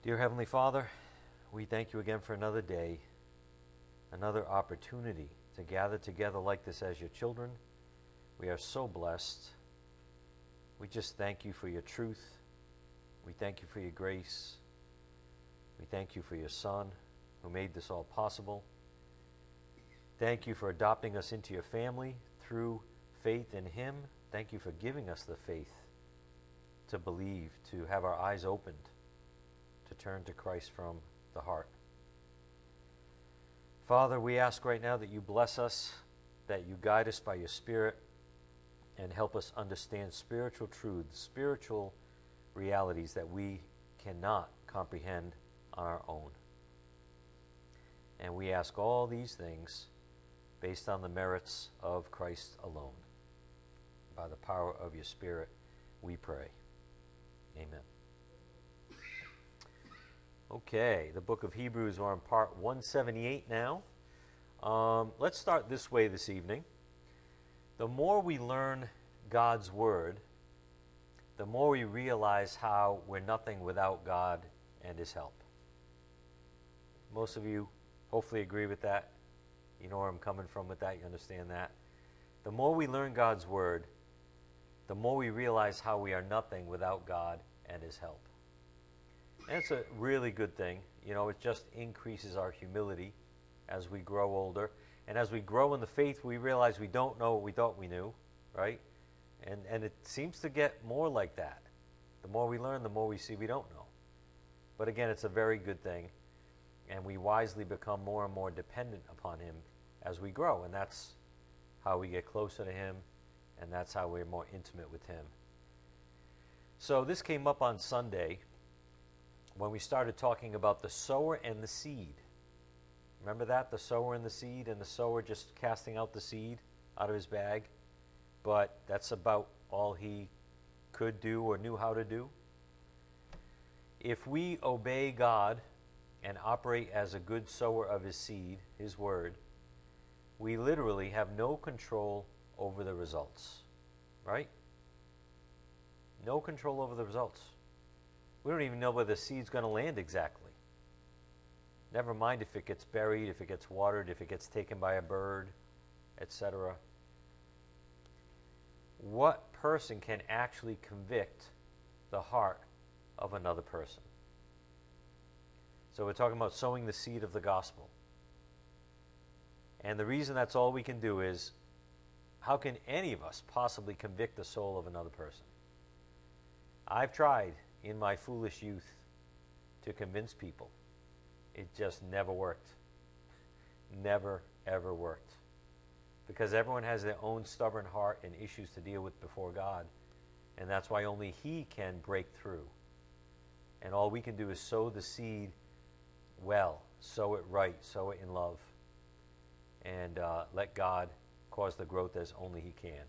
Dear Heavenly Father, we thank you again for another day, another opportunity to gather together like this as your children. We are so blessed. We just thank you for your truth. We thank you for your grace. We thank you for your Son who made this all possible. Thank you for adopting us into your family through faith in him. Thank you for giving us the faith to believe, to have our eyes opened, to turn to Christ from the heart. Father, we ask right now that you bless us, that you guide us by your Spirit, and help us understand spiritual truths, spiritual realities that we cannot comprehend on our own. And we ask all these things based on the merits of Christ alone. By the power of your Spirit, we pray. Amen. Okay, the book of Hebrews, we're on part 178 now. Let's start this way this evening. The more we learn God's Word, the more we realize how we're nothing without God and his help. Most of you hopefully agree with that. You know where I'm coming from with that. You understand that. The more we learn God's Word, the more we realize how we are nothing without God and his help. And it's a really good thing. You know, it just increases our humility as we grow older. And as we grow in the faith, we realize we don't know what we thought we knew, right? And it seems to get more like that. The more we learn, the more we see we don't know. But again, it's a very good thing. And we wisely become more and more dependent upon him as we grow. And that's how we get closer to him. And that's how we're more intimate with him. So this came up on Sunday when we started talking about the sower and the seed. Remember that? The sower and the seed, and the sower just casting out the seed out of his bag. But that's about all he could do or knew how to do. If we obey God and operate as a good sower of his seed, his word, we literally have no control over the results, right? No control over the results. We don't even know where the seed's going to land exactly. Never mind if it gets buried, if it gets watered, if it gets taken by a bird, etc. What person can actually convict the heart of another person? So we're talking about sowing the seed of the gospel. And the reason that's all we can do is, how can any of us possibly convict the soul of another person? I've tried in my foolish youth to convince people. It just never worked. Never, ever worked. Because everyone has their own stubborn heart and issues to deal with before God. And that's why only he can break through. And all we can do is sow the seed well, sow it right, sow it in love. And let God cause the growth as only he can.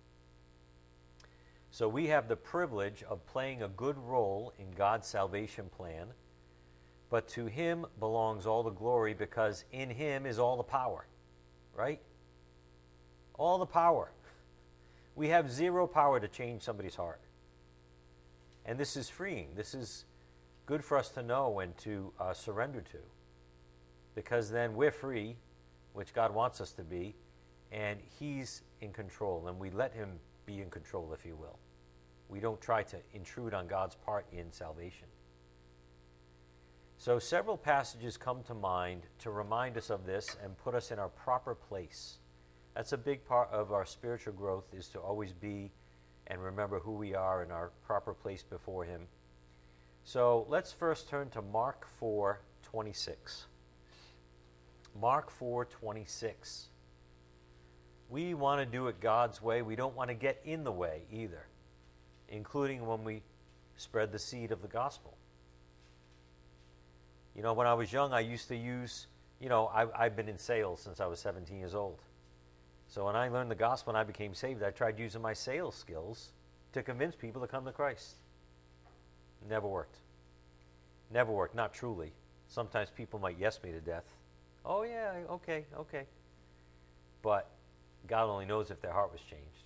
So we have the privilege of playing a good role in God's salvation plan, but to him belongs all the glory because in him is all the power, right? All the power. We have zero power to change somebody's heart. And this is freeing. This is good for us to know and to surrender to, because then we're free, which God wants us to be, and he's in control, and we let him be in control, if you will. We don't try to intrude on God's part in salvation. So several passages come to mind to remind us of this and put us in our proper place. That's a big part of our spiritual growth, is to always be and remember who we are in our proper place before him. So let's first turn to Mark 4:26. Mark 4:26. We want to do it God's way. We don't want to get in the way either, including when we spread the seed of the gospel. You know, when I was young, I used to use, I've been in sales since I was 17 years old. So when I learned the gospel and I became saved, I tried using my sales skills to convince people to come to Christ. Never worked. Never worked, not truly. Sometimes people might yes me to death. Oh yeah, okay. But God only knows if their heart was changed.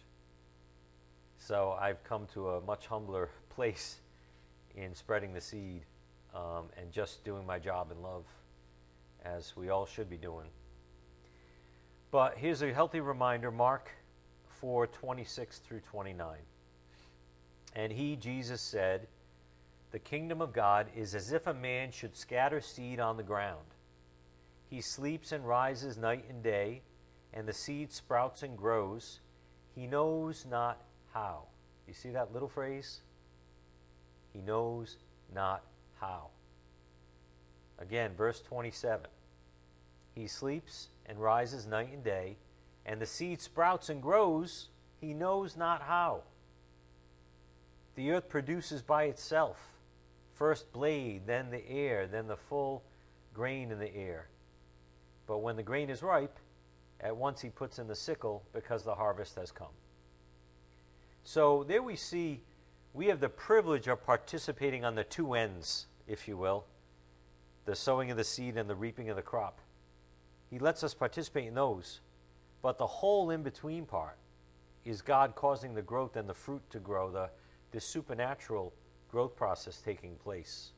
So I've come to a much humbler place in spreading the seed and just doing my job in love, as we all should be doing. But here's a healthy reminder, Mark 4:26 through 29. And he, Jesus, said, "The kingdom of God is as if a man should scatter seed on the ground. He sleeps and rises night and day, and the seed sprouts and grows. He knows not how." You see that little phrase? He knows not how. Again, verse 27. He sleeps and rises night and day, and the seed sprouts and grows. He knows not how. The earth produces by itself, first blade, then the ear, then the full grain in the ear. But when the grain is ripe, at once he puts in the sickle, because the harvest has come. So there we see we have the privilege of participating on the two ends, if you will, the sowing of the seed and the reaping of the crop. He lets us participate in those. But the whole in-between part is God causing the growth and the fruit to grow, the supernatural growth process taking place.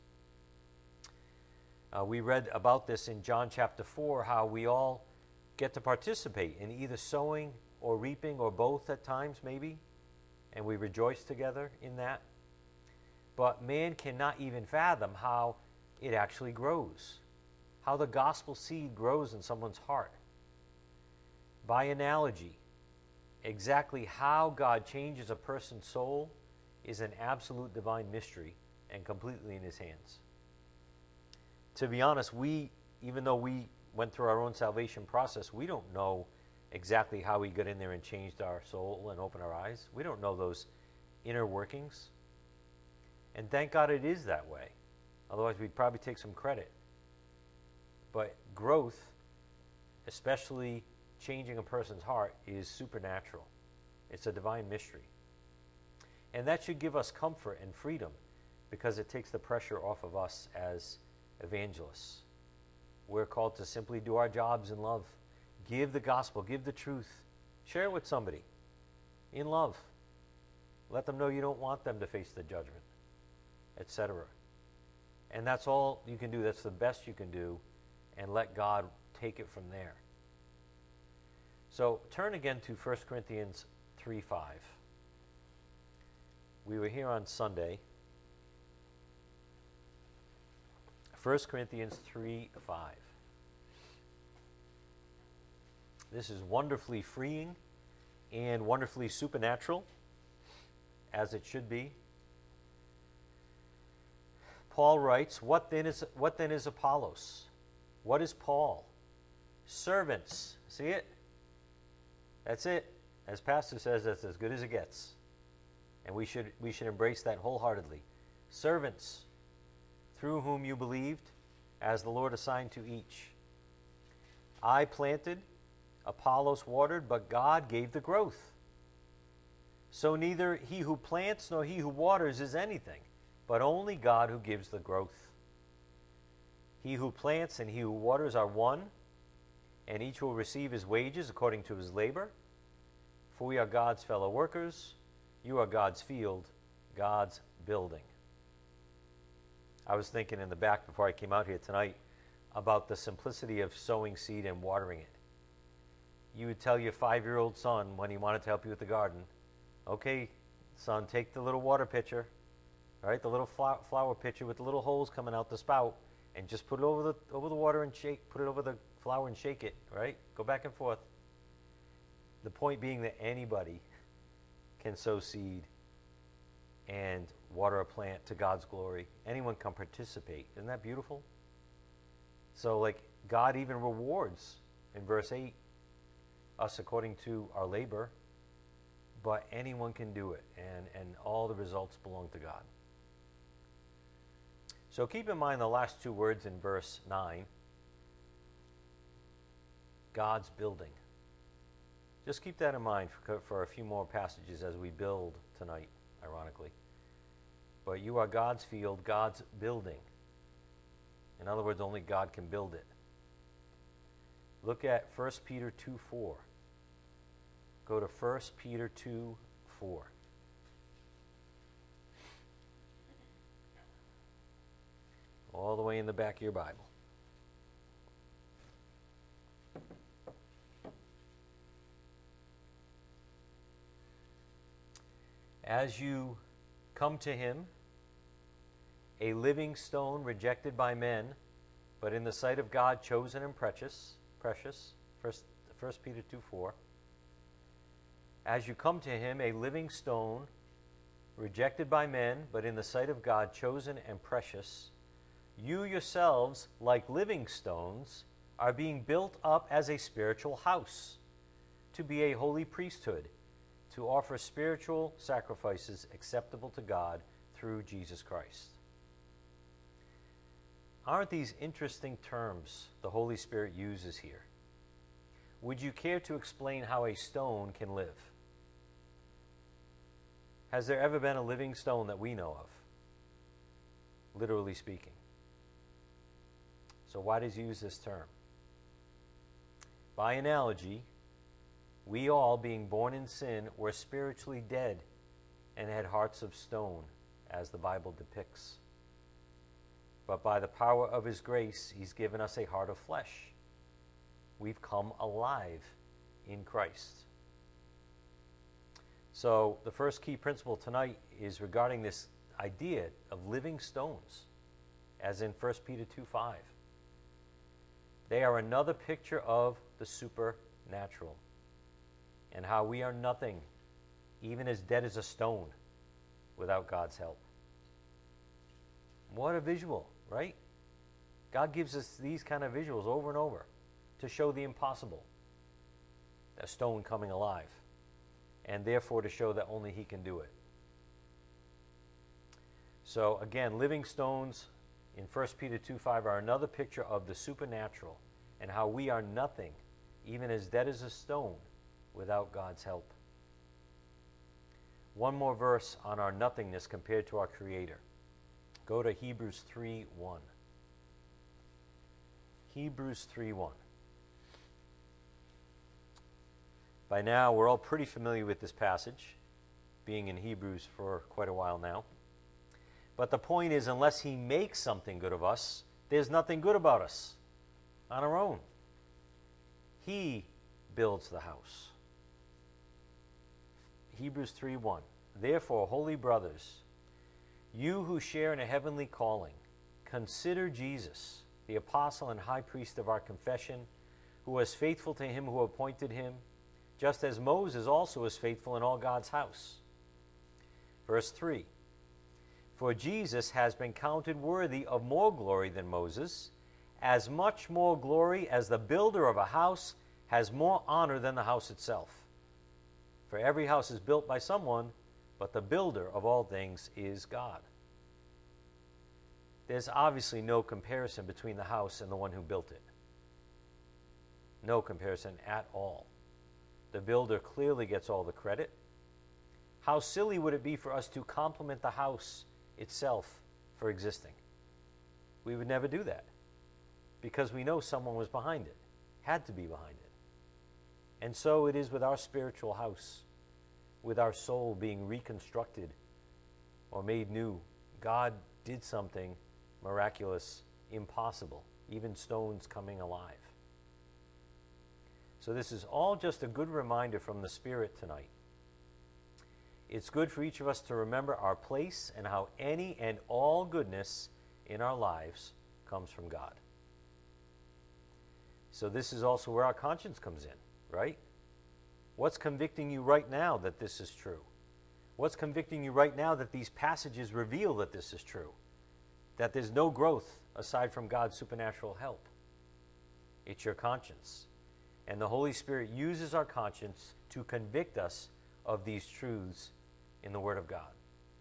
We read about this in John chapter 4, how we all get to participate in either sowing or reaping, or both at times maybe, and we rejoice together in that. But man cannot even fathom how it actually grows, how the gospel seed grows in someone's heart. By analogy, exactly how God changes a person's soul is an absolute divine mystery and completely in his hands. To be honest, even though we went through our own salvation process, we don't know exactly how he got in there and changed our soul and opened our eyes. We don't know those inner workings. And thank God it is that way. Otherwise, we'd probably take some credit. But growth, especially changing a person's heart, is supernatural. It's a divine mystery. And that should give us comfort and freedom, because it takes the pressure off of us as evangelists. We're called to simply do our jobs in love. Give the gospel, give the truth. Share it with somebody in love. Let them know you don't want them to face the judgment, etc. And that's all you can do. That's the best you can do, and let God take it from there. So turn again to 1 Corinthians 3:5. We were here on Sunday. 1 Corinthians 3:5. This is wonderfully freeing and wonderfully supernatural, as it should be. Paul writes, what then is Apollos? What is Paul? Servants. See it? That's it. As Pastor says, that's as good as it gets. And we should embrace that wholeheartedly. Servants, through whom you believed, as the Lord assigned to each. I planted, Apollos watered, but God gave the growth. So neither he who plants nor he who waters is anything, but only God who gives the growth. He who plants and he who waters are one, and each will receive his wages according to his labor. For we are God's fellow workers. You are God's field, God's building. I was thinking in the back before I came out here tonight about the simplicity of sowing seed and watering it. You would tell your 5-year-old son when he wanted to help you with the garden, okay, son, take the little water pitcher, all right, the little flower pitcher with the little holes coming out the spout, and just put it over the water and shake, put it over the flower and shake it, right? Go back and forth. The point being that anybody can sow seed and water a plant to God's glory. Anyone can participate. Isn't that beautiful? So, like, God even rewards, in verse 8, us according to our labor, but anyone can do it, and all the results belong to God. So keep in mind the last two words in verse 9, God's building. Just keep that in mind for a few more passages as we build tonight, ironically. But you are God's field, God's building. In other words, only God can build it. Look at 1 Peter 2:4. Go to 1 Peter 2:4. all the way in the back of your Bible. As you come to him, a living stone rejected by men, but in the sight of God chosen and precious, 1 Peter 2:4. As you come to him, a living stone rejected by men, but in the sight of God chosen and precious, you yourselves, like living stones, are being built up as a spiritual house, to be a holy priesthood, to offer spiritual sacrifices acceptable to God through Jesus Christ. Aren't these interesting terms the Holy Spirit uses here? Would you care to explain how a stone can live? Has there ever been a living stone that we know of, literally speaking? So why does he use this term? By analogy, we all, being born in sin, were spiritually dead and had hearts of stone, as the Bible depicts. But by the power of his grace, he's given us a heart of flesh. We've come alive in Christ. So the first key principle tonight is regarding this idea of living stones, as in 1 Peter 2:5. They are another picture of the supernatural, and how we are nothing, even as dead as a stone, without God's help. What a visual, right? God gives us these kind of visuals over and over to show the impossible, a stone coming alive, and therefore to show that only he can do it. So again, living stones in 1 Peter 2:5 are another picture of the supernatural and how we are nothing, even as dead as a stone, without God's help. One more verse on our nothingness compared to our Creator. Go to Hebrews 3:1. Hebrews 3:1. By now, we're all pretty familiar with this passage, being in Hebrews for quite a while now. But the point is, unless he makes something good of us, there's nothing good about us on our own. He builds the house. Hebrews 3:1. Therefore, holy brothers, you who share in a heavenly calling, consider Jesus, the apostle and high priest of our confession, who was faithful to him who appointed him, just as Moses also was faithful in all God's house. Verse 3. For Jesus has been counted worthy of more glory than Moses, as much more glory as the builder of a house has more honor than the house itself. For every house is built by someone, but the builder of all things is God. There's obviously no comparison between the house and the one who built it. No comparison at all. The builder clearly gets all the credit. How silly would it be for us to compliment the house itself for existing? We would never do that, because we know someone was behind it, had to be behind it. And so it is with our spiritual house, with our soul being reconstructed or made new. God did something miraculous, impossible, even stones coming alive. So this is all just a good reminder from the Spirit tonight. It's good for each of us to remember our place and how any and all goodness in our lives comes from God. So this is also where our conscience comes in, right? What's convicting you right now that this is true? What's convicting you right now that these passages reveal that this is true? That there's no growth aside from God's supernatural help? It's your conscience. And the Holy Spirit uses our conscience to convict us of these truths in the Word of God.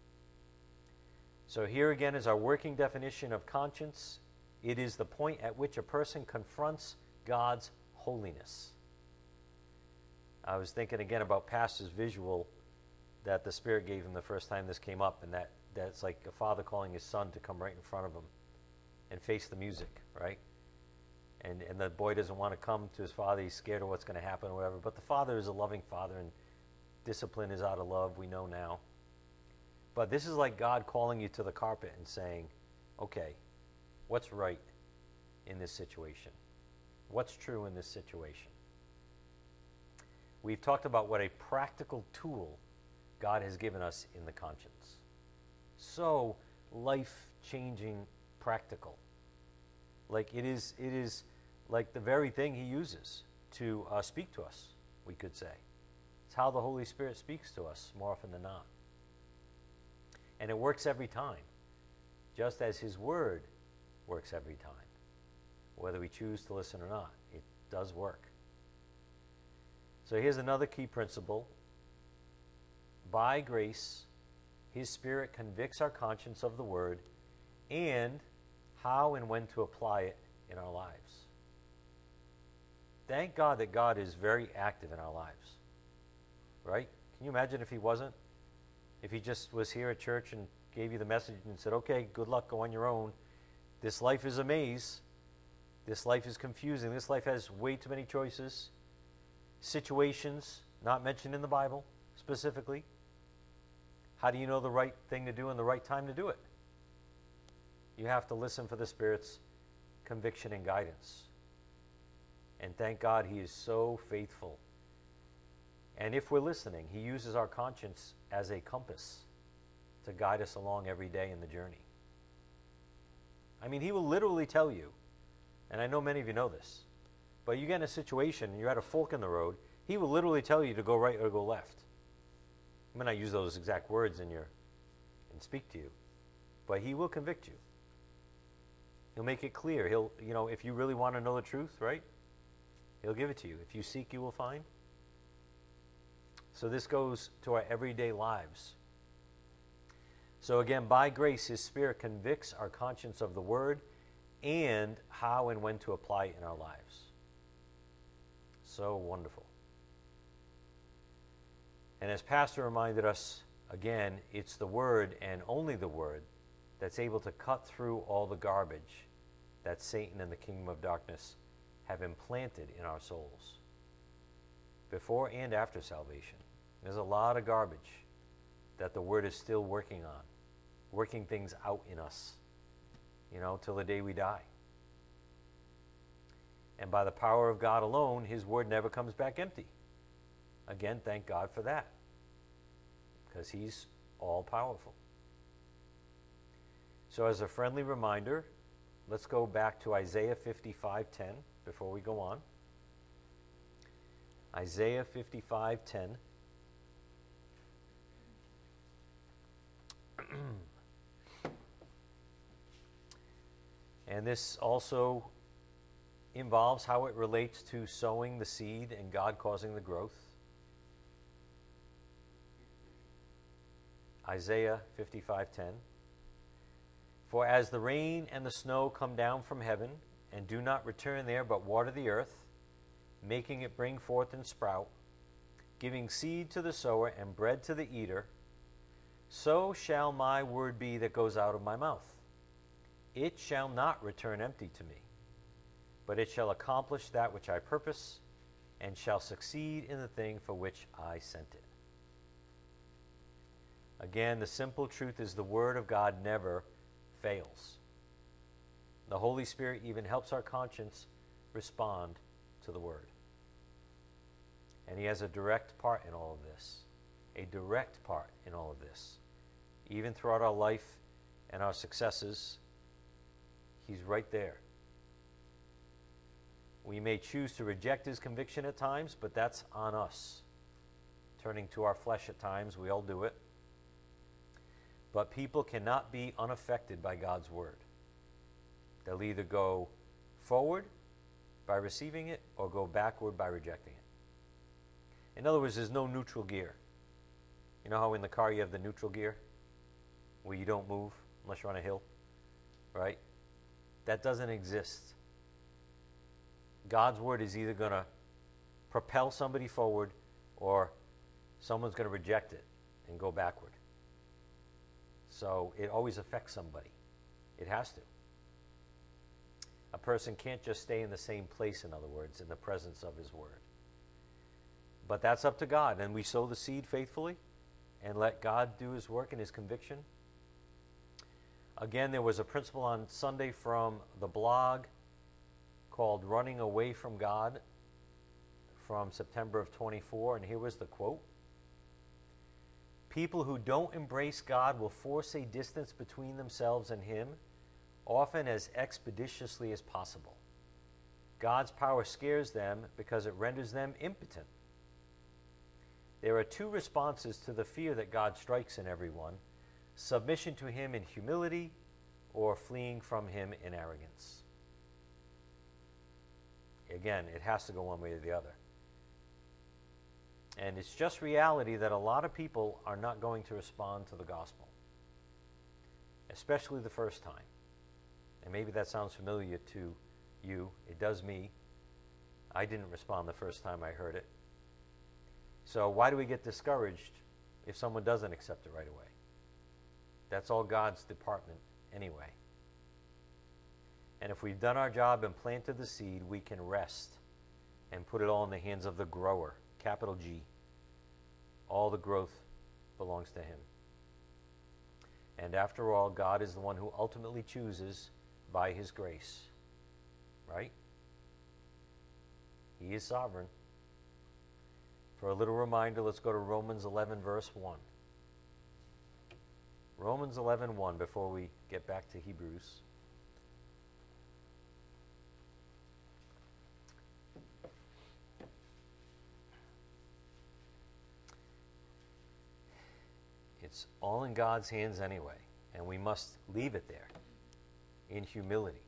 So here again is our working definition of conscience. It is the point at which a person confronts God's holiness. I was thinking again about Pastor's visual that the Spirit gave him the first time this came up, and that's like a father calling his son to come right in front of him and face the music, right? And the boy doesn't want to come to his father. He's scared of what's going to happen or whatever. But the father is a loving father, and discipline is out of love, we know now. But this is like God calling you to the carpet and saying, okay, What's right in this situation? What's true in this situation? We've talked about what a practical tool God has given us in the conscience. So life-changing practical. Like it is like the very thing he uses to speak to us, we could say. It's how the Holy Spirit speaks to us more often than not. And it works every time, just as his word works every time. Whether we choose to listen or not, it does work. So here's another key principle. By grace, his Spirit convicts our conscience of the word and how and when to apply it in our lives. Thank God that God is very active in our lives. Right? Can you imagine if he wasn't? If he just was here at church and gave you the message and said, okay, good luck, go on your own. This life is a maze. This life is confusing. This life has way too many choices. Situations not mentioned in the Bible specifically. How do you know the right thing to do and the right time to do it? You have to listen for the Spirit's conviction and guidance. And thank God he is so faithful. And if we're listening, he uses our conscience as a compass to guide us along every day in the journey. I mean, he will literally tell you, and I know many of you know this, but you get in a situation, you're at a fork in the road, he will literally tell you to go right or go left. I may not use those exact words and speak to you, but he will convict you. He'll make it clear. He'll, if you really want to know the truth, right? He'll give it to you. If you seek, you will find. So this goes to our everyday lives. So again, by grace, his Spirit convicts our conscience of the word and how and when to apply it in our lives. So wonderful. And as Pastor reminded us, again, it's the word and only the word that's able to cut through all the garbage that Satan and the kingdom of darkness have implanted in our souls, before and after salvation. There's a lot of garbage that the word is still working on, working things out in us, till the day we die. And by the power of God alone, his word never comes back empty. Again, thank God for that, because he's all-powerful. So as a friendly reminder, let's go back to Isaiah 55:10 before we go on. Isaiah 55:10. And this also involves how it relates to sowing the seed and God causing the growth. Isaiah 55:10. For as the rain and the snow come down from heaven, and do not return there, but water the earth, making it bring forth and sprout, giving seed to the sower and bread to the eater, so shall my word be that goes out of my mouth. It shall not return empty to me, but it shall accomplish that which I purpose, and shall succeed in the thing for which I sent it. Again, the simple truth is the word of God never fails. The Holy Spirit even helps our conscience respond to the word. And he has a direct part in all of this. A direct part in all of this. Even throughout our life and our successes, he's right there. We may choose to reject his conviction at times, but that's on us. Turning to our flesh at times, we all do it. But people cannot be unaffected by God's word. They'll either go forward by receiving it or go backward by rejecting it. In other words, there's no neutral gear. You know how in the car you have the neutral gear? Where you don't move unless you're on a hill, right? That doesn't exist. God's word is either going to propel somebody forward or someone's going to reject it and go backward. So it always affects somebody. It has to. A person can't just stay in the same place, in other words, in the presence of his word. But that's up to God. And we sow the seed faithfully and let God do his work and his conviction. Again, there was a principle on Sunday from the blog called Running Away from God from September of 24, and here was the quote. People who don't embrace God will force a distance between themselves and Him, often as expeditiously as possible. God's power scares them because it renders them impotent. There are two responses to the fear that God strikes in everyone: submission to Him in humility, or fleeing from Him in arrogance. Again, it has to go one way or the other. And it's just reality that a lot of people are not going to respond to the gospel, especially the first time. And maybe that sounds familiar to you. It does me. I didn't respond the first time I heard it. So why do we get discouraged if someone doesn't accept it right away? That's all God's department anyway. And if we've done our job and planted the seed, we can rest and put it all in the hands of the grower, capital G. All the growth belongs to Him. And after all, God is the one who ultimately chooses by His grace. Right? He is sovereign. For a little reminder, let's go to Romans 11, verse 1. Romans 11:1, before we get back to Hebrews. It's all in God's hands anyway, and we must leave it there in humility.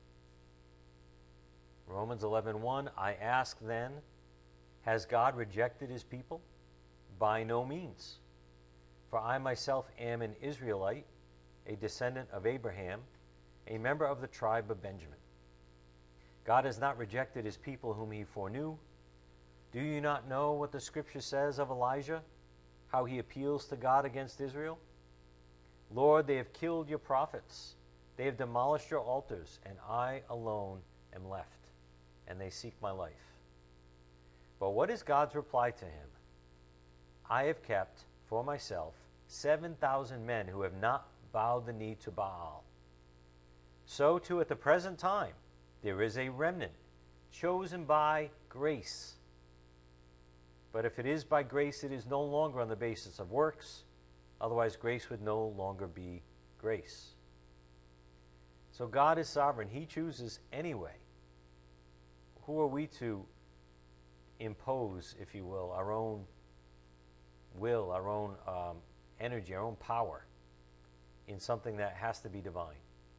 Romans 11:1, I ask then, has God rejected His people? By no means. For I myself am an Israelite, a descendant of Abraham, a member of the tribe of Benjamin. God has not rejected His people whom He foreknew. Do you not know what the Scripture says of Elijah, how he appeals to God against Israel? Lord, they have killed your prophets. They have demolished your altars, and I alone am left, and they seek my life. But what is God's reply to him? I have kept for myself 7,000 men who have not bowed the knee to Baal. So too at the present time there is a remnant chosen by grace. But if it is by grace, it is no longer on the basis of works. Otherwise, grace would no longer be grace. So God is sovereign. He chooses anyway. Who are we to impose, if you will, our own will, our own energy, our own power in something that has to be divine?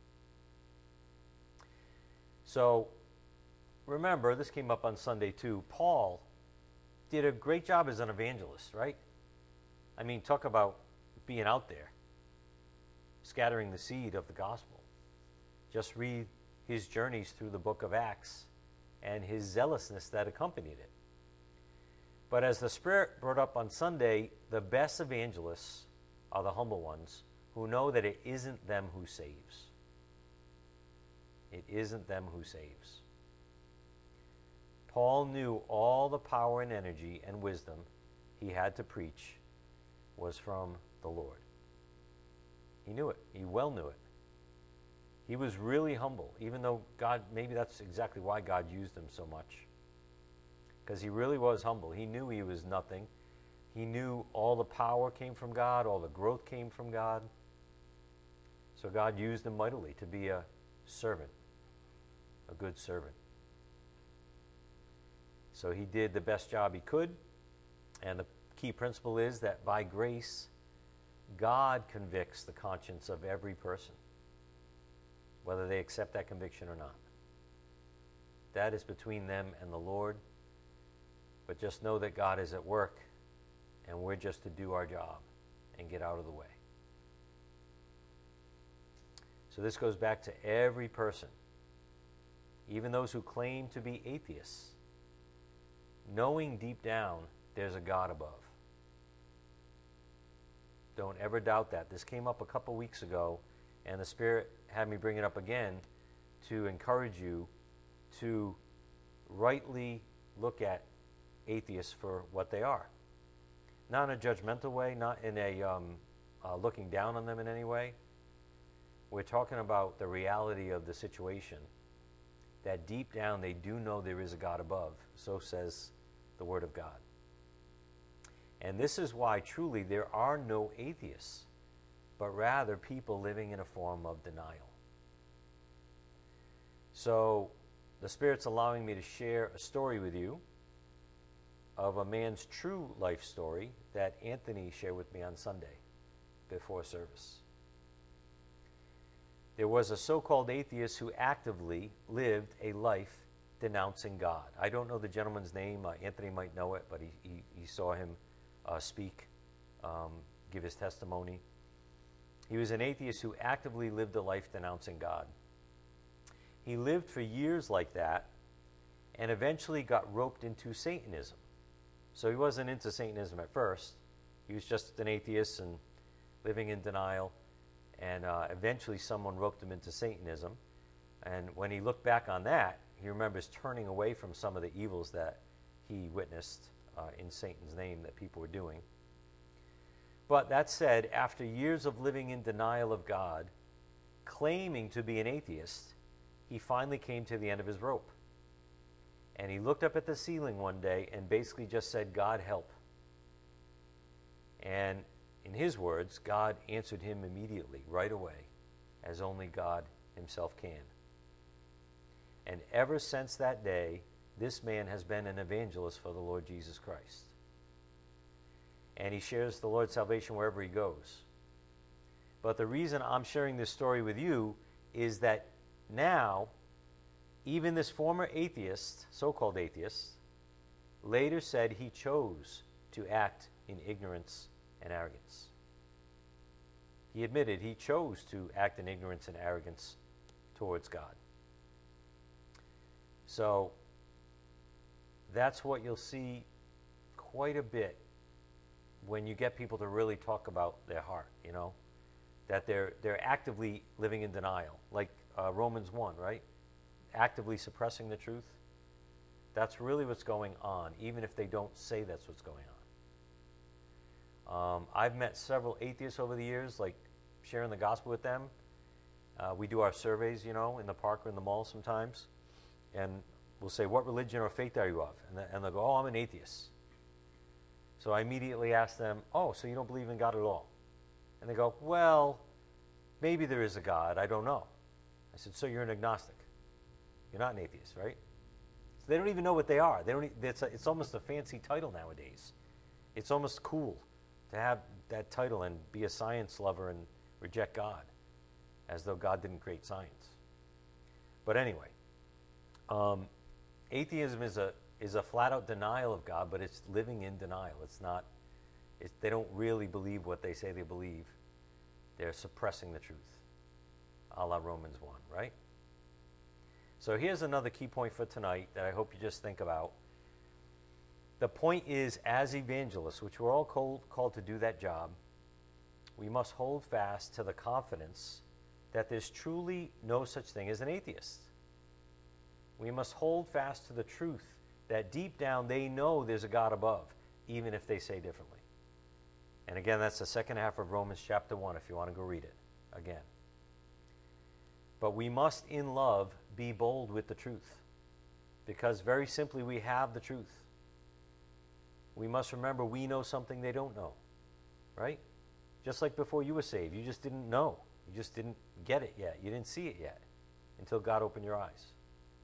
So remember, this came up on Sunday too. Paul did a great job as an evangelist, right? I mean, talk about being out there, scattering the seed of the gospel. Just read his journeys through the book of Acts and his zealousness that accompanied it. But as the Spirit brought up on Sunday, the best evangelists are the humble ones who know that it isn't them who saves. It isn't them who saves. Paul knew all the power and energy and wisdom he had to preach was from the Lord. He knew it. He well knew it. He was really humble, even though God, maybe that's exactly why God used him so much. Because he really was humble. He knew he was nothing. He knew all the power came from God, all the growth came from God. So God used him mightily to be a servant, a good servant. So he did the best job he could, and the key principle is that by grace, God convicts the conscience of every person, whether they accept that conviction or not. That is between them and the Lord, but just know that God is at work, and we're just to do our job and get out of the way. So this goes back to every person, even those who claim to be atheists, knowing deep down there's a God above. Don't ever doubt that. This came up a couple weeks ago, and the Spirit had me bring it up again to encourage you to rightly look at atheists for what they are. Not in a judgmental way, not in a looking down on them in any way, we're talking about the reality of the situation, that deep down they do know there is a God above. So says the Word of God. And this is why truly there are no atheists, but rather people living in a form of denial. So the Spirit's allowing me to share a story with you of a man's true life story that Anthony shared with me on Sunday before service. There was a so-called atheist who actively lived a life denouncing God. I don't know the gentleman's name. Anthony might know it, but he saw him speak, give his testimony. He was an atheist who actively lived a life denouncing God. He lived for years like that and eventually got roped into Satanism. So he wasn't into Satanism at first. He was just an atheist and living in denial. And eventually someone roped him into Satanism. And when he looked back on that, he remembers turning away from some of the evils that he witnessed in Satan's name that people were doing. But that said, after years of living in denial of God, claiming to be an atheist, he finally came to the end of his rope. And he looked up at the ceiling one day and basically just said, "God help." And in his words, God answered him immediately, right away, as only God himself can. And ever since that day, this man has been an evangelist for the Lord Jesus Christ. And he shares the Lord's salvation wherever he goes. But the reason I'm sharing this story with you is that now, even this former atheist, so-called atheist, later said he chose to act in ignorance and arrogance. He admitted he chose to act in ignorance and arrogance towards God. So that's what you'll see quite a bit when you get people to really talk about their heart, you know, that they're actively living in denial, like Romans 1, right? Actively suppressing the truth. That's really what's going on, even if they don't say that's what's going on. I've met several atheists over the years, like sharing the gospel with them. We do our surveys, you know, in the park or in the mall sometimes, and we'll say, "What religion or faith are you of?" And they'll go, "Oh, I'm an atheist." So I immediately ask them, "Oh, so you don't believe in God at all?" And they go, "Well, maybe there is a God. I don't know." I said, "So you're an agnostic. You're not an atheist, right?" So they don't even know what they are. They don't. It's almost a fancy title nowadays. It's almost cool to have that title and be a science lover and reject God, as though God didn't create science. But anyway, atheism is a flat-out denial of God, but it's living in denial. They don't really believe what they say they believe. They're suppressing the truth, a la Romans 1, right? So here's another key point for tonight that I hope you just think about. The point is, as evangelists, which we're all called to do that job, we must hold fast to the confidence that there's truly no such thing as an atheist. We must hold fast to the truth that deep down they know there's a God above, even if they say differently. And again, that's the second half of Romans chapter 1, if you want to go read it again. But we must, in love, be bold with the truth, because very simply, we have the truth. We must remember we know something they don't know, right? Just like before you were saved, you just didn't know. You just didn't get it yet. You didn't see it yet until God opened your eyes.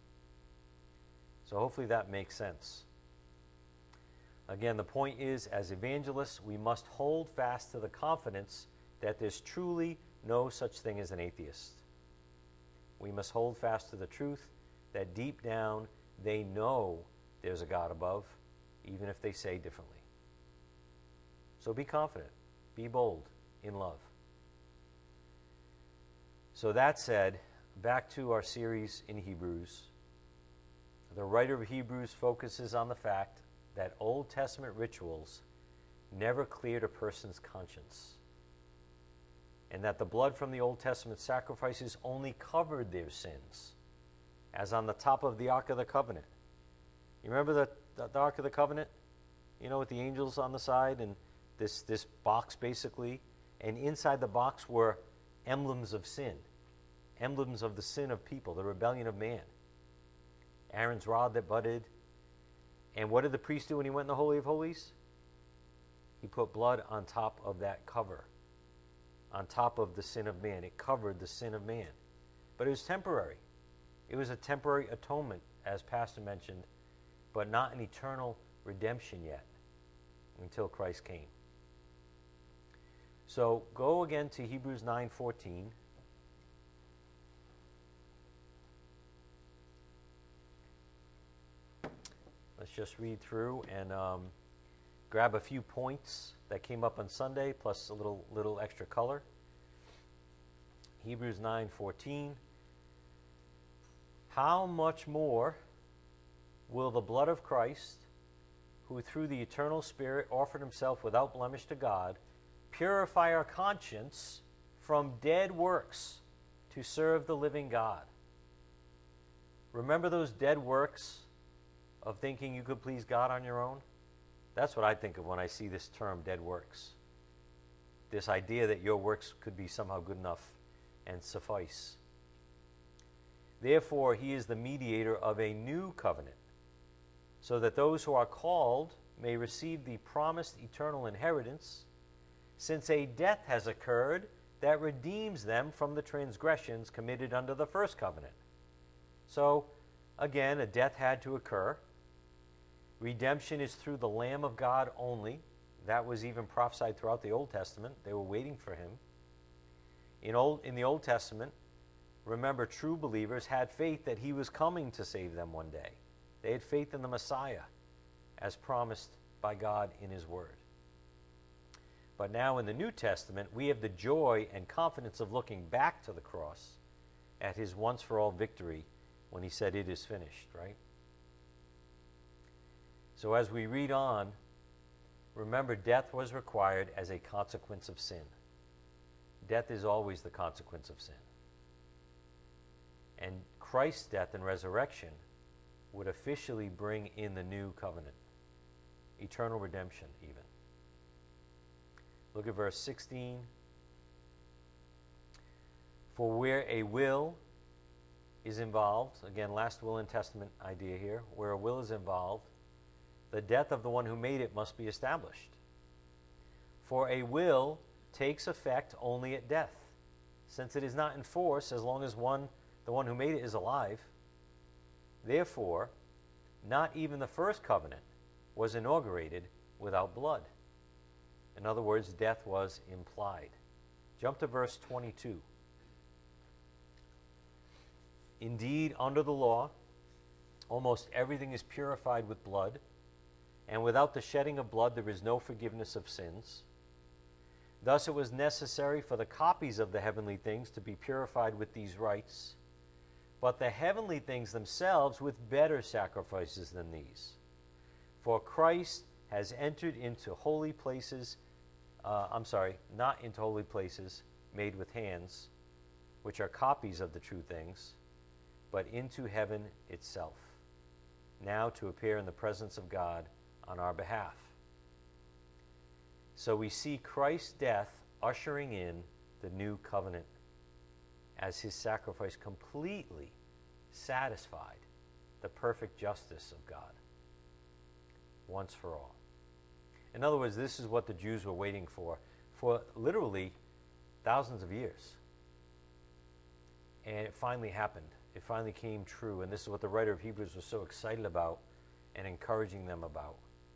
So hopefully that makes sense. Again, the point is, as evangelists, we must hold fast to the confidence that there's truly no such thing as an atheist. We must hold fast to the truth that deep down they know there's a God above, even if they say differently. So be confident, be bold in love. So that said, back to our series in Hebrews. The writer of Hebrews focuses on the fact that Old Testament rituals never cleared a person's conscience, and that the blood from the Old Testament sacrifices only covered their sins, as on the top of the Ark of the Covenant. You remember the Ark of the Covenant? You know, with the angels on the side and this box basically, and inside the box were emblems of sin, emblems of the sin of people, the rebellion of man. Aaron's rod that budded. And what did the priest do when he went in the Holy of Holies? He put blood on top of that cover, on top of the sin of man. It covered the sin of man. But it was temporary. It was a temporary atonement, as Pastor mentioned, but not an eternal redemption yet until Christ came. So go again to Hebrews 9:14. Let's just read through and grab a few points that came up on Sunday, plus a little extra color. Hebrews 9:14. How much more will the blood of Christ, who through the eternal Spirit offered himself without blemish to God, purify our conscience from dead works to serve the living God? Remember those dead works of thinking you could please God on your own? That's what I think of when I see this term, dead works. This idea that your works could be somehow good enough and suffice. Therefore, he is the mediator of a new covenant, so that those who are called may receive the promised eternal inheritance, since a death has occurred that redeems them from the transgressions committed under the first covenant. So, again, a death had to occur. Redemption is through the Lamb of God only. That was even prophesied throughout the Old Testament. They were waiting for him. In the Old Testament, remember, true believers had faith that he was coming to save them one day. They had faith in the Messiah, as promised by God in his word. But now in the New Testament, we have the joy and confidence of looking back to the cross at his once-for-all victory when he said, "It is finished," right? So as we read on, remember, death was required as a consequence of sin. Death is always the consequence of sin. And Christ's death and resurrection would officially bring in the new covenant, eternal redemption even. Look at verse 16. For where a will is involved, again, last will and testament idea here, where a will is involved, the death of the one who made it must be established. For a will takes effect only at death, since it is not in force as long as the one who made it is alive. Therefore, not even the first covenant was inaugurated without blood. In other words, death was implied. Jump to verse 22. Indeed, under the law, almost everything is purified with blood, and without the shedding of blood there is no forgiveness of sins. Thus it was necessary for the copies of the heavenly things to be purified with these rites, but the heavenly things themselves with better sacrifices than these. For Christ has entered into holy places, not into holy places made with hands, which are copies of the true things, but into heaven itself, now to appear in the presence of God on our behalf. So we see Christ's death ushering in the new covenant, as his sacrifice completely satisfied the perfect justice of God once for all. In other words, this is what the Jews were waiting for literally thousands of years. And it finally happened. It finally came true. And this is what the writer of Hebrews was so excited about and encouraging them about.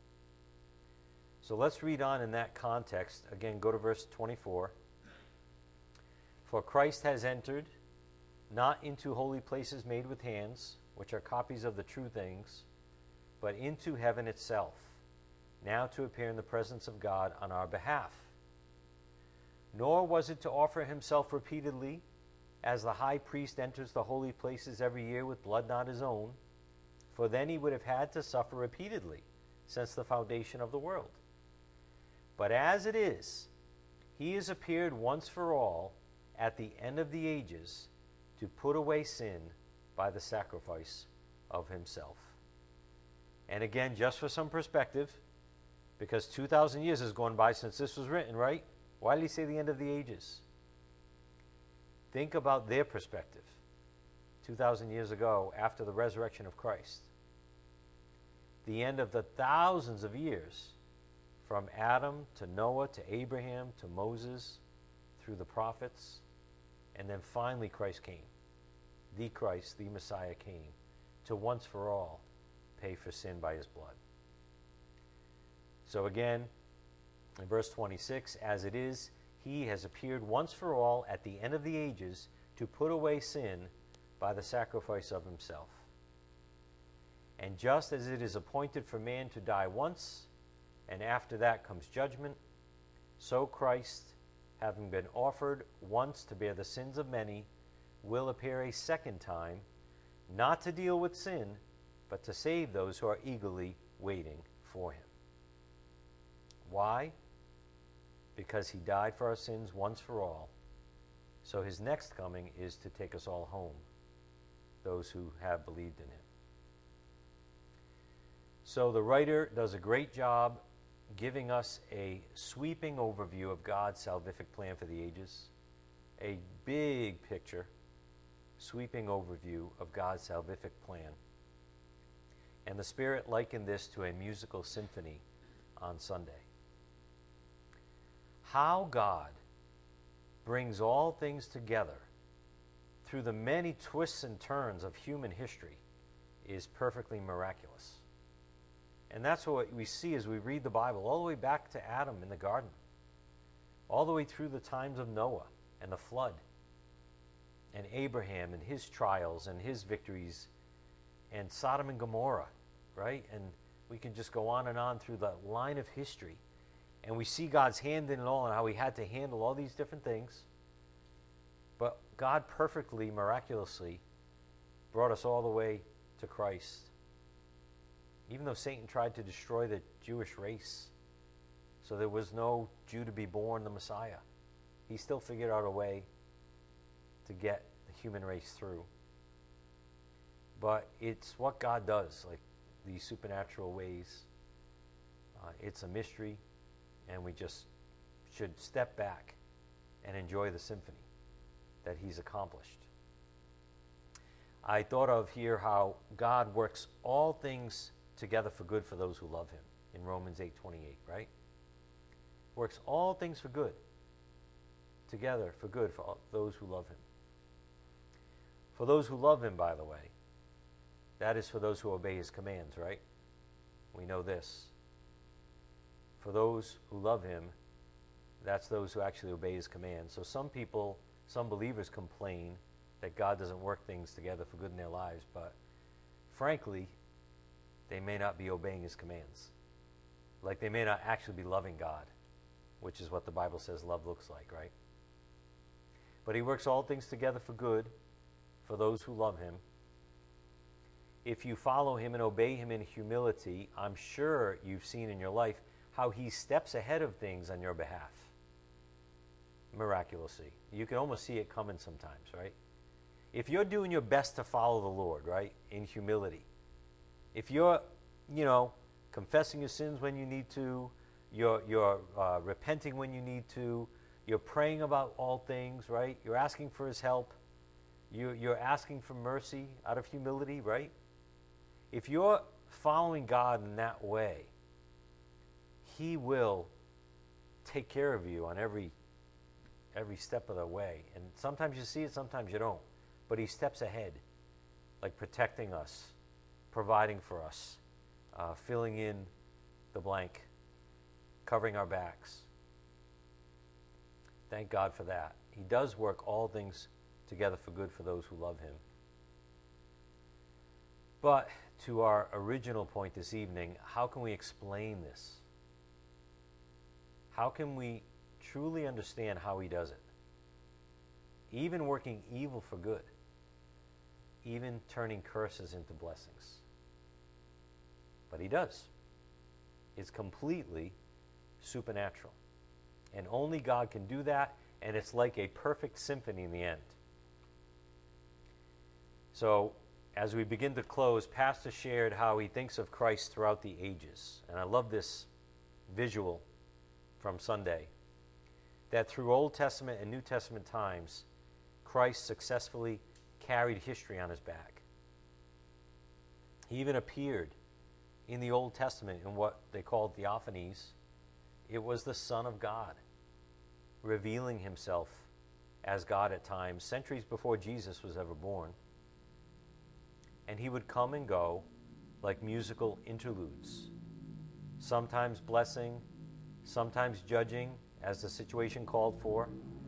So let's read on in that context. Again, go to verse 24. For Christ has entered not into holy places made with hands, which are copies of the true things, but into heaven itself, now to appear in the presence of God on our behalf. Nor was it to offer himself repeatedly, as the high priest enters the holy places every year with blood not his own, for then he would have had to suffer repeatedly since the foundation of the world. But as it is, he has appeared once for all at the end of the ages to put away sin by the sacrifice of himself. And again, just for some perspective, because 2,000 years has gone by since this was written, right? Why did he say the end of the ages? Think about their perspective 2,000 years ago after the resurrection of Christ. The end of the thousands of years from Adam to Noah to Abraham to Moses through the prophets, and then finally Christ came. The Christ, the Messiah came to once for all pay for sin by his blood. So again, in verse 26, as it is, he has appeared once for all at the end of the ages to put away sin by the sacrifice of himself. And just as it is appointed for man to die once, and after that comes judgment, so Christ, having been offered once to bear the sins of many, will appear a second time, not to deal with sin, but to save those who are eagerly waiting for him. Why? Because he died for our sins once for all. So his next coming is to take us all home, those who have believed in him. So the writer does a great job giving us a sweeping overview of God's salvific plan for the ages, a big picture, sweeping overview of God's salvific plan. And the Spirit likened this to a musical symphony on Sunday. How God brings all things together through the many twists and turns of human history is perfectly miraculous. And that's what we see as we read the Bible, all the way back to Adam in the garden, all the way through the times of Noah and the flood, and Abraham and his trials and his victories, and Sodom and Gomorrah, right? And we can just go on through the line of history. And we see God's hand in it all and how he had to handle all these different things. But God perfectly, miraculously brought us all the way to Christ. Even though Satan tried to destroy the Jewish race, so there was no Jew to be born the Messiah, he still figured out a way to get the human race through. But it's what God does, like these supernatural ways. It's a mystery, and we just should step back and enjoy the symphony that he's accomplished. I thought of here how God works all things together for good for those who love him in Romans 8:28, right? Works all things for good, together for good for those who love him. For those who love him, by the way, that is for those who obey his commands, right? We know this. For those who love him, that's those who actually obey his commands. So some people, some believers complain that God doesn't work things together for good in their lives, but frankly, they may not be obeying his commands. Like they may not actually be loving God, which is what the Bible says love looks like, right? But he works all things together for good for those who love him. If you follow him and obey him in humility, I'm sure you've seen in your life how he steps ahead of things on your behalf. Miraculously. You can almost see it coming sometimes, right? If you're doing your best to follow the Lord, right, in humility, if you're, confessing your sins when you need to, you're repenting when you need to, you're praying about all things, right? You're asking for his help. You're asking for mercy out of humility, right? If you're following God in that way, he will take care of you on every step of the way. And sometimes you see it, sometimes you don't. But he steps ahead, like protecting us, providing for us, filling in the blank, covering our backs. Thank God for that. He does work all things together for good for those who love him. But to our original point this evening, how can we explain this? How can we truly understand how he does it? Even working evil for good, even turning curses into blessings. But he does. It's completely supernatural. And only God can do that, and it's like a perfect symphony in the end. So, as we begin to close, Pastor shared how he thinks of Christ throughout the ages. And I love this visual from Sunday, that through Old Testament and New Testament times, Christ successfully carried history on his back. He even appeared in the Old Testament in what they called theophanies. It was the Son of God revealing himself as God at times, centuries before Jesus was ever born. And he would come and go like musical interludes, sometimes blessing, sometimes judging as the situation called for.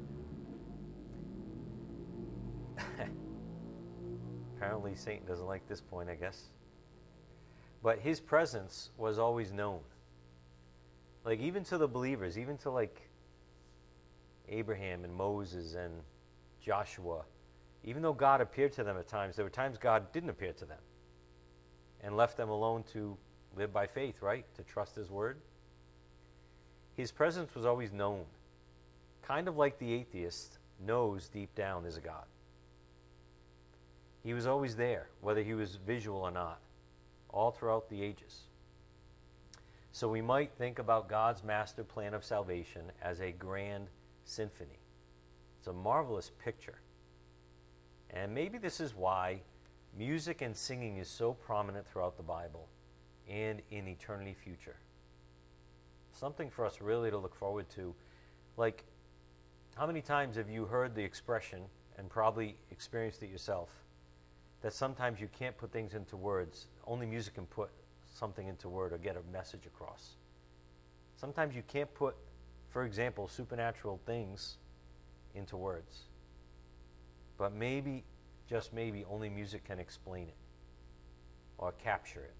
Apparently Satan doesn't like this point, I guess. But his presence was always known. Like even to the believers, even to like Abraham and Moses and Joshua, even though God appeared to them at times, there were times God didn't appear to them and left them alone to live by faith, right? To trust his word. His presence was always known. Kind of like the atheist knows deep down there's a God. He was always there, whether he was visual or not, all throughout the ages. So we might think about God's master plan of salvation as a grand symphony. It's a marvelous picture. And maybe this is why music and singing is so prominent throughout the Bible and in eternity future. Something for us really to look forward to. Like, how many times have you heard the expression, and probably experienced it yourself, that sometimes you can't put things into words. Only music can put something into word or get a message across. Sometimes you can't put, for example, supernatural things into words. But maybe, just maybe, only music can explain it or capture it.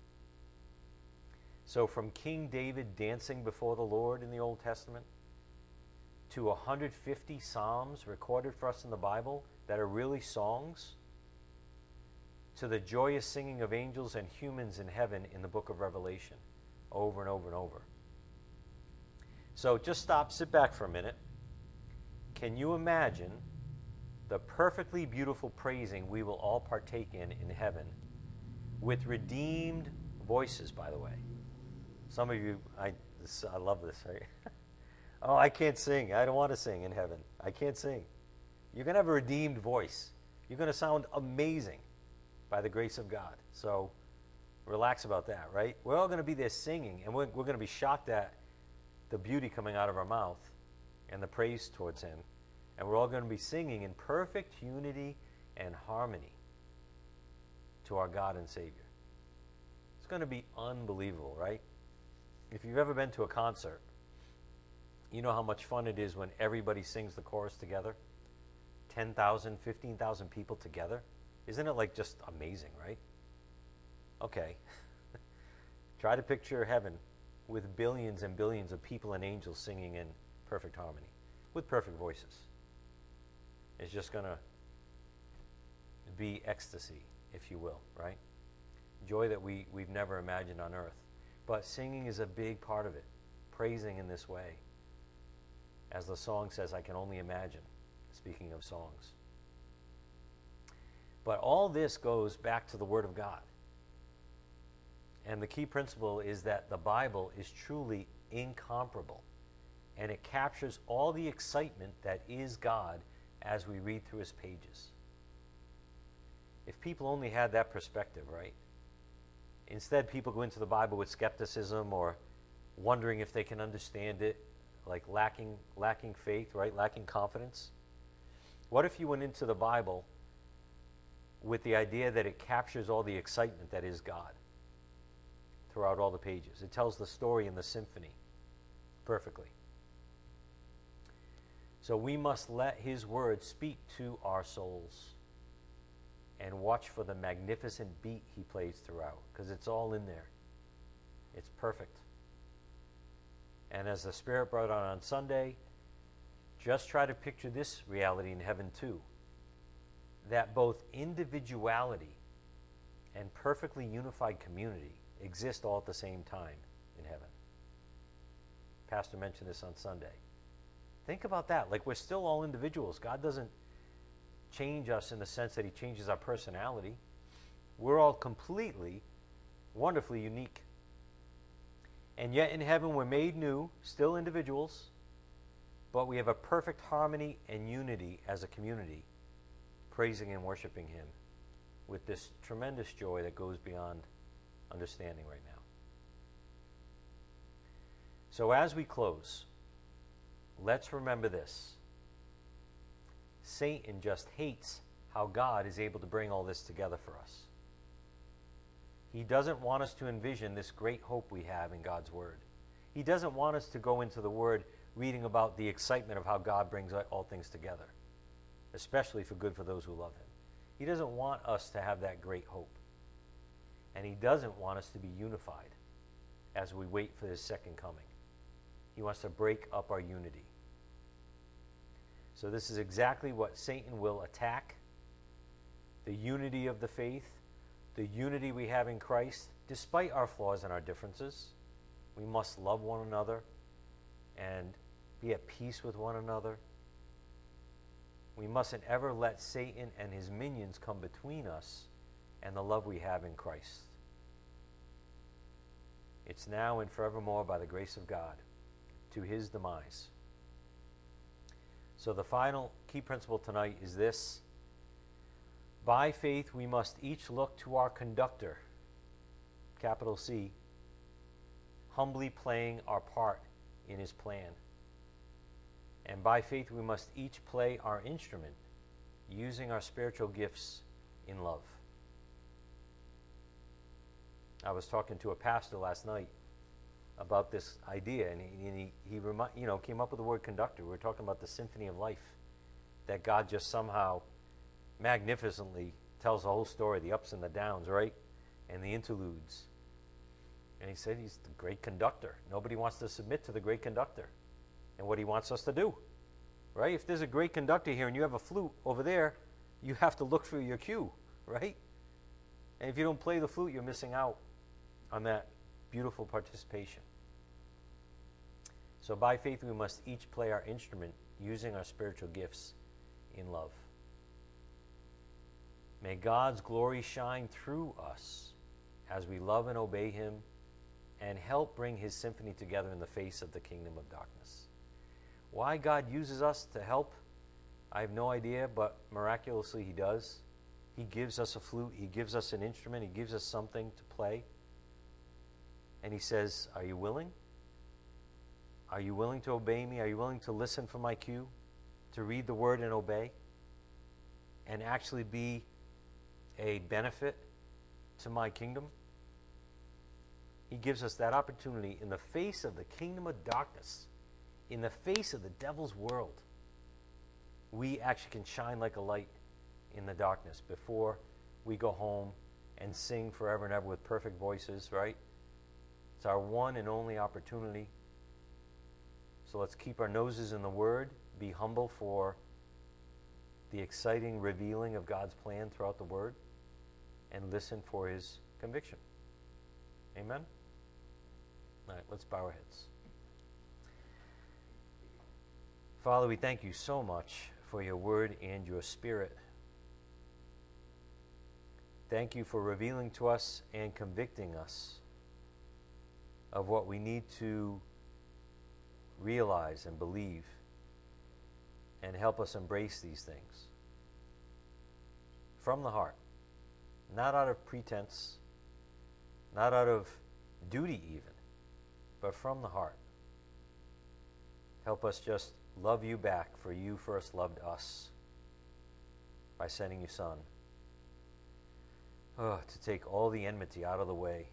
So from King David dancing before the Lord in the Old Testament to 150 psalms recorded for us in the Bible that are really songs, to the joyous singing of angels and humans in heaven in the book of Revelation, over and over and over. So just stop, sit back for a minute. Can you imagine the perfectly beautiful praising we will all partake in heaven with redeemed voices, by the way? Some of you, I love this, right? Oh, I can't sing. I don't want to sing in heaven. I can't sing. You're going to have a redeemed voice. You're going to sound amazing by the grace of God. So relax about that, right? We're all going to be there singing, and we're going to be shocked at the beauty coming out of our mouth and the praise towards him. And we're all going to be singing in perfect unity and harmony to our God and Savior. It's going to be unbelievable, right? If you've ever been to a concert, you know how much fun it is when everybody sings the chorus together? 10,000, 15,000 people together. Isn't it like just amazing, right? Okay. Try to picture heaven with billions and billions of people and angels singing in perfect harmony, with perfect voices. It's just going to be ecstasy, if you will, right? Joy that we've never imagined on earth. But singing is a big part of it. Praising in this way. As the song says, I can only imagine, speaking of songs. But all this goes back to the Word of God. And the key principle is that the Bible is truly incomparable. And it captures all the excitement that is God as we read through his pages. If people only had that perspective, right? Instead, people go into the Bible with skepticism or wondering if they can understand it, like lacking faith, right? Lacking confidence. What if you went into the Bible with the idea that it captures all the excitement that is God throughout all the pages? It tells the story in the symphony perfectly. So we must let his word speak to our souls and watch for the magnificent beat he plays throughout, because it's all in there. It's perfect. And as the Spirit brought on Sunday, just try to picture this reality in heaven too, that both individuality and perfectly unified community exist all at the same time in heaven. Pastor mentioned this on Sunday. Think about that. Like, we're still all individuals. God doesn't change us in the sense that he changes our personality. We're all completely, wonderfully unique. And yet in heaven we're made new, still individuals, but we have a perfect harmony and unity as a community praising and worshiping Him with this tremendous joy that goes beyond understanding right now. So as we close, let's remember this. Satan just hates how God is able to bring all this together for us. He doesn't want us to envision this great hope we have in God's Word. He doesn't want us to go into the Word reading about the excitement of how God brings all things together, especially for good for those who love Him. He doesn't want us to have that great hope. And He doesn't want us to be unified as we wait for His second coming. He wants to break up our unity. So this is exactly what Satan will attack: the unity of the faith, the unity we have in Christ, despite our flaws and our differences. We must love one another and be at peace with one another. We mustn't ever let Satan and his minions come between us and the love we have in Christ. It's now and forevermore by the grace of God, to His demise. So the final key principle tonight is this: by faith we must each look to our conductor, capital C, humbly playing our part in His plan. And by faith we must each play our instrument, using our spiritual gifts in love. I was talking to a pastor last night about this idea, and he came up with the word conductor. We were talking about the symphony of life, that God just somehow magnificently tells the whole story, the ups and the downs, right? And the interludes. And he said He's the great conductor. Nobody wants to submit to the great conductor and what He wants us to do, right? If there's a great conductor here and you have a flute over there, you have to look for your cue, right? And if you don't play the flute, you're missing out on that beautiful participation. So by faith we must each play our instrument, using our spiritual gifts in love. May God's glory shine through us as we love and obey Him and help bring His symphony together in the face of the kingdom of darkness. Why God uses us to help, I have no idea, but miraculously He does. He gives us a flute, He gives us an instrument, He gives us something to play. And He says, are you willing? Are you willing to obey me? Are you willing to listen for my cue? To read the Word and obey? And actually be a benefit to my kingdom? He gives us that opportunity in the face of the kingdom of darkness, in the face of the devil's world. We actually can shine like a light in the darkness before we go home and sing forever and ever with perfect voices, right? It's our one and only opportunity. So let's keep our noses in the Word, be humble for the exciting revealing of God's plan throughout the Word, and listen for His conviction. Amen? All right, let's bow our heads. Father, we thank You so much for Your Word and Your Spirit. Thank You for revealing to us and convicting us of what we need to realize and believe, and help us embrace these things from the heart, not out of pretense, not out of duty even, but from the heart. Help us just love You back, for You first loved us by sending Your Son to take all the enmity out of the way.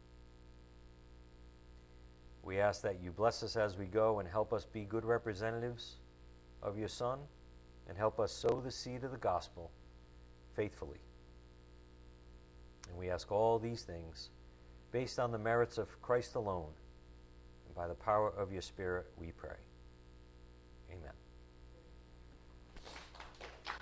We ask that You bless us as we go and help us be good representatives of Your Son, and help us sow the seed of the gospel faithfully. And we ask all these things based on the merits of Christ alone, and by the power of Your Spirit we pray. Amen.